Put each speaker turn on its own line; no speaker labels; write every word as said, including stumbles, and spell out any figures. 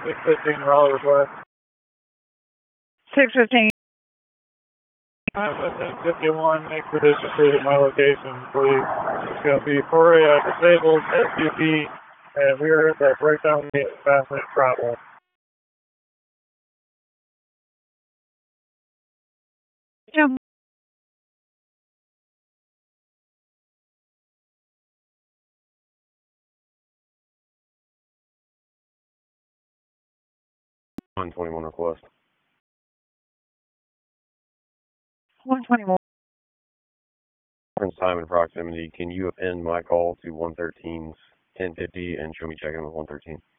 six fifteen Raleigh request.
six fifteen.
fifty-one, make for distributed at my location, please. It's going to be for a uh, disabled S U V, and we are at that breakdown gate fast minute problem.
Yeah.
one twenty-one request.
one twenty-one.
Time and proximity. Can you append my call to one thirteen's ten fifty and show me check-in with one thirteen?